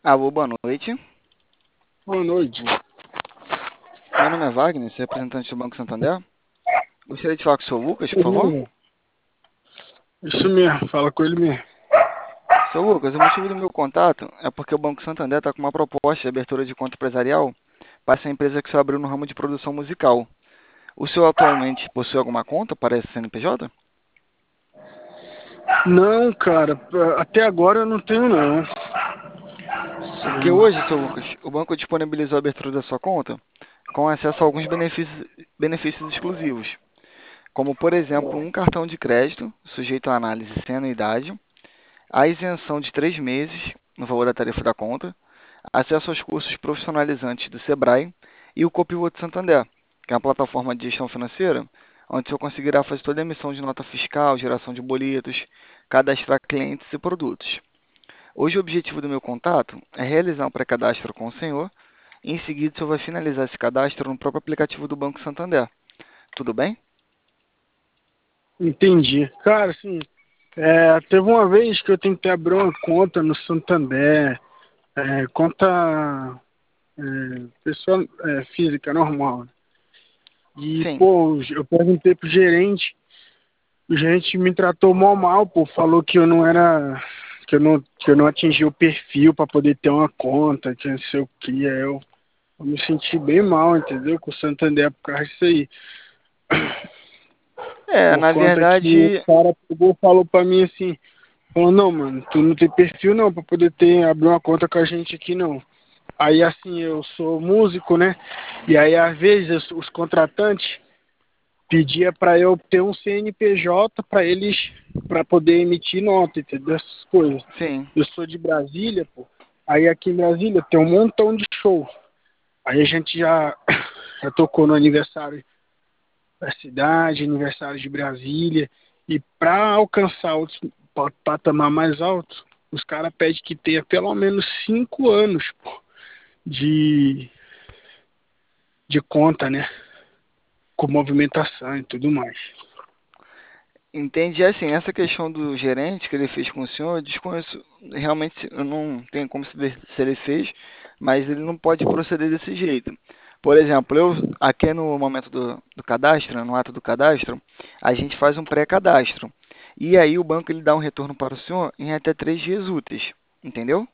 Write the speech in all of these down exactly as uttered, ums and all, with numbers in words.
Alô, boa noite. Boa noite. Meu nome é Wagner, sou representante do Banco Santander. Gostaria de falar com o senhor Lucas, por favor. Beleza. Isso mesmo, fala com ele mesmo. Seu Lucas, o motivo do meu contato é porque o Banco Santander está com uma proposta de abertura de conta empresarial para essa empresa que o senhor abriu no ramo de produção musical. O senhor atualmente possui alguma conta para essa C N P J? Não, cara, pra- até agora eu não tenho não. Porque hoje, seu Lucas, o banco disponibilizou a abertura da sua conta com acesso a alguns benefícios, benefícios exclusivos, como, por exemplo, um cartão de crédito sujeito à análise sem anuidade, a isenção de três meses no valor da tarifa da conta, acesso aos cursos profissionalizantes do Sebrae e o Copilot Santander, que é uma plataforma de gestão financeira, onde você conseguirá fazer toda a emissão de nota fiscal, geração de boletos, cadastrar clientes e produtos. Hoje o objetivo do meu contato é realizar um pré-cadastro com o senhor e em seguida o senhor vai finalizar esse cadastro no próprio aplicativo do Banco Santander. Tudo bem? Entendi. Cara, assim, é, teve uma vez que eu tentei abrir uma conta no Santander, é, conta é, pessoa é, física normal, né? E, Sim, pô, eu perguntei pro gerente, o gerente me tratou mal mal, pô, falou que eu não era, que eu não, que eu não atingi o perfil para poder ter uma conta, que não sei o que, aí eu Eu me senti bem mal, entendeu? Com o Santander por causa disso aí. é, Por na conta que o verdade, cara pegou e falou pra mim assim, falou, não, mano, tu não tem perfil não pra poder ter, abrir uma conta com a gente aqui não. Aí assim, eu sou músico, né? E aí às vezes os contratantes pedia pra eu ter um C N P J pra eles, pra poder emitir nota, entendeu? Essas coisas. sim, Eu sou de Brasília, pô. Aí aqui em Brasília tem um montão de show. Aí a gente já, já tocou no aniversário da cidade, aniversário de Brasília. E para alcançar outros pa- patamar mais alto, os caras pedem que tenha pelo menos cinco anos pô, de, de conta, né? Com movimentação e tudo mais. entendi. Assim, essa questão do gerente que ele fez com o senhor, eu desconheço, realmente eu não tenho como saber se ele fez, mas ele não pode proceder desse jeito. Por exemplo, eu aqui no momento do, do cadastro, no ato do cadastro, a gente faz um pré-cadastro. E aí o banco ele dá um retorno para o senhor em até três dias úteis, entendeu?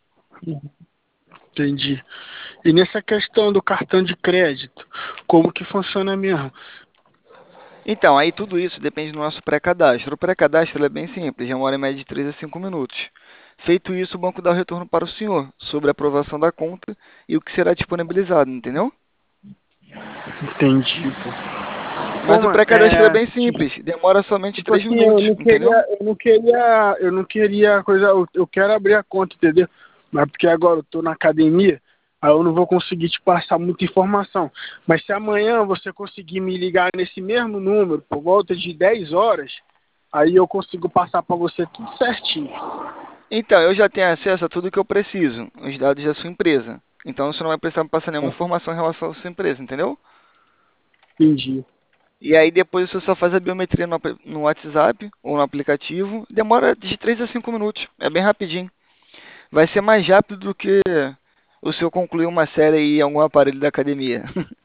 Entendi. E nessa questão do cartão de crédito, como que funciona mesmo? Então, aí tudo isso depende do nosso pré-cadastro. O pré-cadastro ele é bem simples, demora em média de três a cinco minutos. Feito isso, o banco dá o retorno para o senhor sobre a aprovação da conta e o que será disponibilizado, entendeu? Entendi, pô. Pô, Mas o mano, pré-cadastro é é. bem simples, demora somente Tipo três assim, eu minutos, não entendeu? queria, eu não queria, eu não queria coisa, eu, eu quero abrir a conta, entendeu? Mas porque agora eu tô na academia, aí eu não vou conseguir te passar muita informação. Mas se amanhã você conseguir me ligar nesse mesmo número, por volta de dez horas, aí eu consigo passar para você tudo certinho. Então, eu já tenho acesso a tudo que eu preciso, os dados da sua empresa. Então, você não vai precisar me passar nenhuma informação em relação à sua empresa, entendeu? Entendi. E aí depois você só faz a biometria no, apli- no WhatsApp ou no aplicativo. Demora de três a cinco minutos. É bem rapidinho. Vai ser mais rápido do que o senhor concluir uma série em algum aparelho da academia.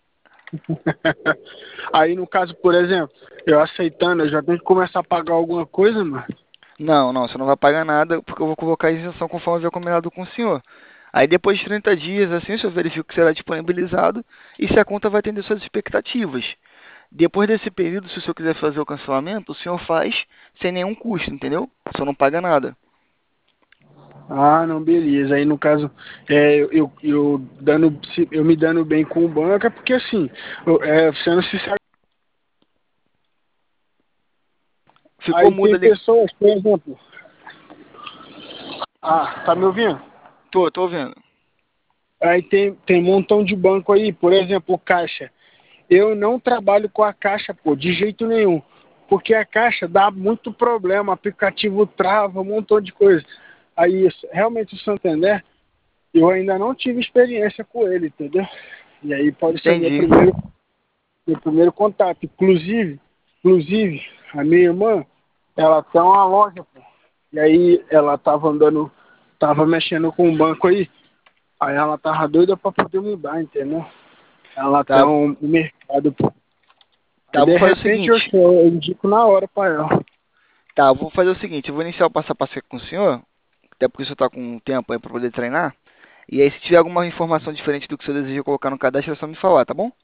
Aí no caso, por exemplo, eu aceitando, eu já tenho que começar a pagar alguma coisa, mano. Não, não, você não vai pagar nada porque eu vou colocar a isenção conforme eu havia combinado com o senhor. Aí depois de trinta dias, assim, o senhor verifica que será disponibilizado e se a conta vai atender suas expectativas. Depois desse período, se o senhor quiser fazer o cancelamento, o senhor faz sem nenhum custo, entendeu? O senhor não paga nada. Ah, não, beleza. Aí no caso, é, eu, eu, eu dando, se- eu me dando bem com o banco, é porque assim, eu, é, sendo sincero, Ficou aí mudo tem ali. pessoas, por exemplo, ah, tá me ouvindo? Tô, tô vendo. Aí tem, tem um montão de banco aí, por exemplo, o Caixa. Eu não trabalho com a Caixa, pô, de jeito nenhum. Porque a Caixa dá muito problema, aplicativo trava, um montão de coisa. Aí, realmente, o Santander, eu ainda não tive experiência com ele, entendeu? E aí pode ser meu Entendi. primeiro meu primeiro contato. Inclusive, inclusive, a minha irmã, ela tem uma loja, pô. E aí ela tava andando, tava mexendo com um banco aí. Aí ela tava doida pra poder mudar, entendeu? Ela tem Tá, um um mercado, pô. Aí tá, vou de fazer o repente eu, seguinte. eu indico na hora pra ela. Tá, vou fazer o seguinte, eu vou iniciar o passo a passo aqui com o senhor, até porque o senhor tá com um tempo aí pra poder treinar. E aí, se tiver alguma informação diferente do que o senhor deseja colocar no cadastro, é só me falar, tá bom?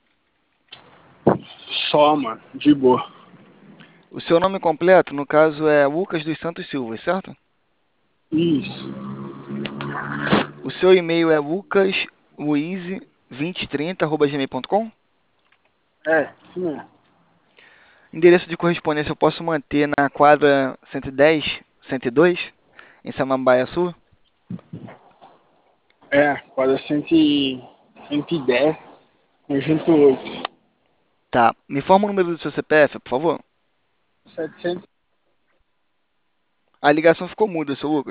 Só, mano, de boa. O seu nome completo, no caso, é Lucas dos Santos Silva, certo? Isso. O seu e-mail é lucasluize vinte e trinta arroba gmail ponto com? É, isso mesmo. Endereço de correspondência eu posso manter na quadra cento e dez, cento e dois, em Samambaia Sul? É, quase cento e, cento e dez, cento e oito. Tá. Me informa o número do seu C P F, por favor. setecentos. A ligação ficou muda, seu Lucas.